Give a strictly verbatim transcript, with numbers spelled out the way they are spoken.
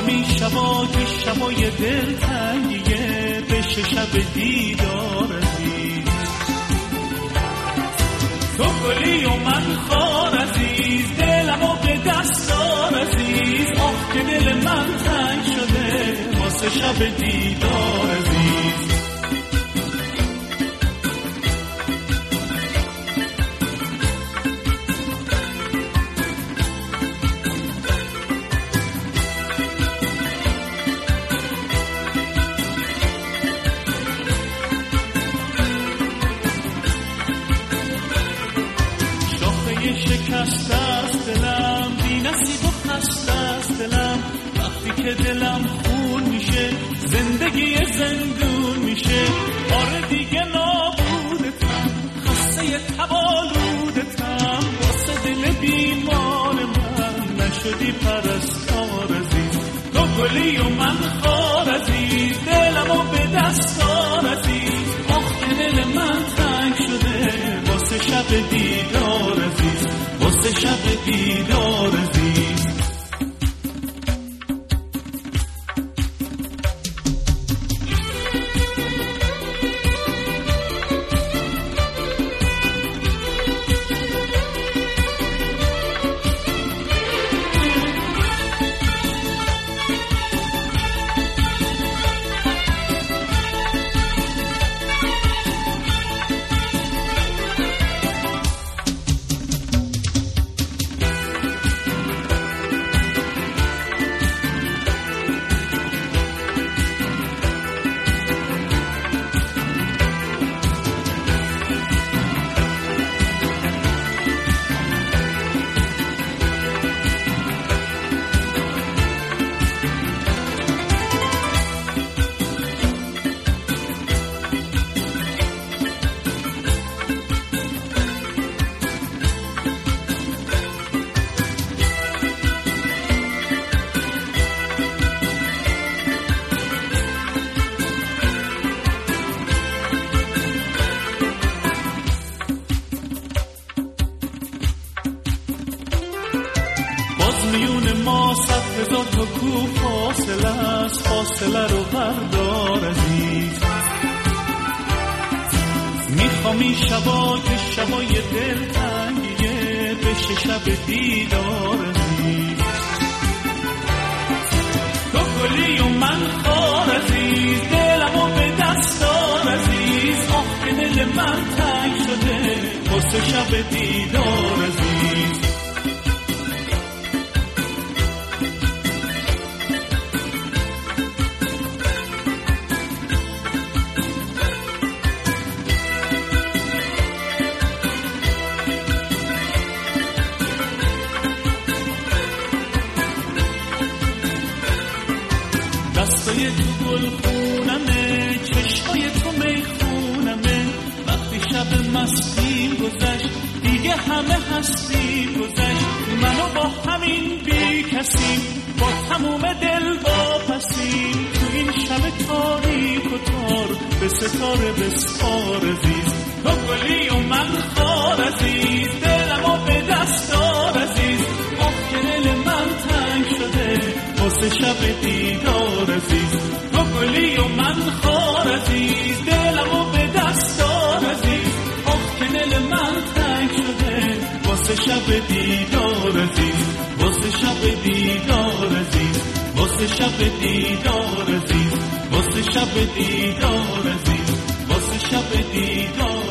میخوام شبا که شبای دلتنگیه بشه شب دیدار عزیز. تو گلی و من خار عزیز، دلمو به دست دار عزیز. آخ که دل من تنگ شده واسه شب دیدار عزیز. شکست است دلم، بی نصیب و خسته است دلم. وقتی که دلم خون میشه زندگی زندون میشه. آره دیگه نابودتم، خسته تبالودتم. واسه دل بیمار من نشدی پرستار عزیز. تو گلی و من خار عزیز، دلمو به دست دار عزیز. آخ که دل من تنگ شده واسه شب دیدار عزیز، واسه شب دیدار عزیز. میون ما صد هزار تا کو فاصله است، فاصله رو بردار عزیز. میخوام شبا که شبای دلتنگیه بشه شب دیدار عزیز. تو گلی و من خار عزیز، دلمو به دست دار عزیز. آخ که دل من تنگ شده واسه شب دیدار عزیز. دستای تو گل خونمه، چشمای تو میخونمه. وقتی شب مستی گذشت دیگه همه هستی گذشت. منو با همین بی کسیم، با تموم دل واپسیم. تو این شب تاریک و تار به ستاره بسپار عزیز. تو گلی و من خار عزیز، دلمو به دست دار عزیز. آخ که دل من تنگ شده واسه شب دیدار عزیز. تو گلی و من خار عزیز، دلمو به دست دار عزیز. آخ که دل من تنگ شده واسه شب دیدار عزیز، واسه شب دیدار عزیز، واسه شب دیدار عزیز، واسه شب دیدار عزیز، واسه شب دیدار.